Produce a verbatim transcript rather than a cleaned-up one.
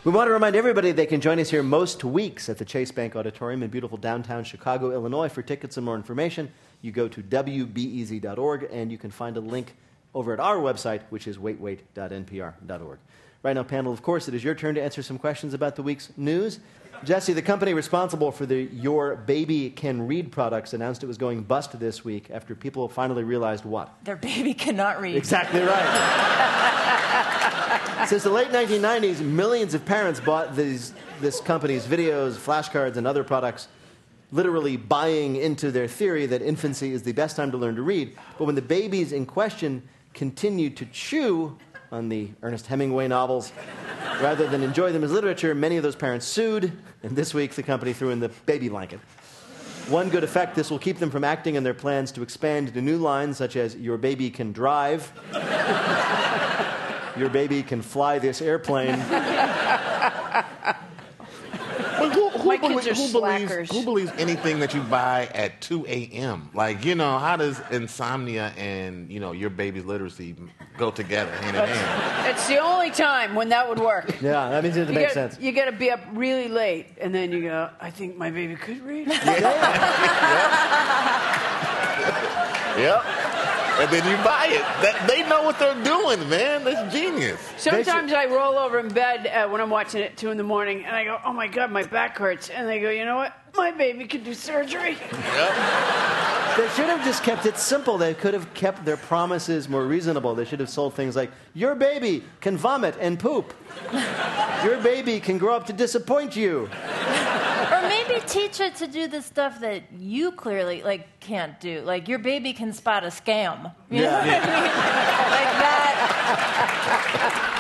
We want to remind everybody they can join us here most weeks at the Chase Bank Auditorium in beautiful downtown Chicago, Illinois. For tickets and more information, you go to W B E Z dot org, and you can find a link over at our website, which is wait wait dot N P R dot org. Right now, panel, of course, it is your turn to answer some questions about the week's news. Jesse, the company responsible for the Your Baby Can Read products announced it was going bust this week after people finally realized what? Their baby cannot read. Exactly right. Since the late nineteen nineties, millions of parents bought these, this company's videos, flashcards, and other products, literally buying into their theory that infancy is the best time to learn to read. But when the babies in question continued to chew on the Ernest Hemingway novels rather than enjoy them as literature, many of those parents sued, and this week the company threw in the baby blanket. One good effect, this will keep them from acting on their plans to expand into new lines such as Your Baby Can Drive, Your Baby Can Fly This Airplane. But who, who, My belie- kids are who believes, slackers. who believes anything that you buy at two a.m.? Like, you know, how does insomnia and, you know, your baby's literacy go together hand in hand? It's the only time when that would work. Yeah, that means it You makes get- sense. You got to be up really late, and then you go, I think my baby could read. Yep. And then you buy it. That, they know what they're doing, man. That's genius. Sometimes I roll over in bed uh, when I'm watching it at two in the morning, and I go, oh, my God, my back hurts. And they go, you know what? My baby could do surgery. Yep. They should have just kept it simple. They could have kept their promises more reasonable. They should have sold things like, your baby can vomit and poop. Your baby can grow up to disappoint you. Or maybe teach it to do the stuff that you clearly like can't do. Like your baby can spot a scam. You know Yeah. what I mean? Like that.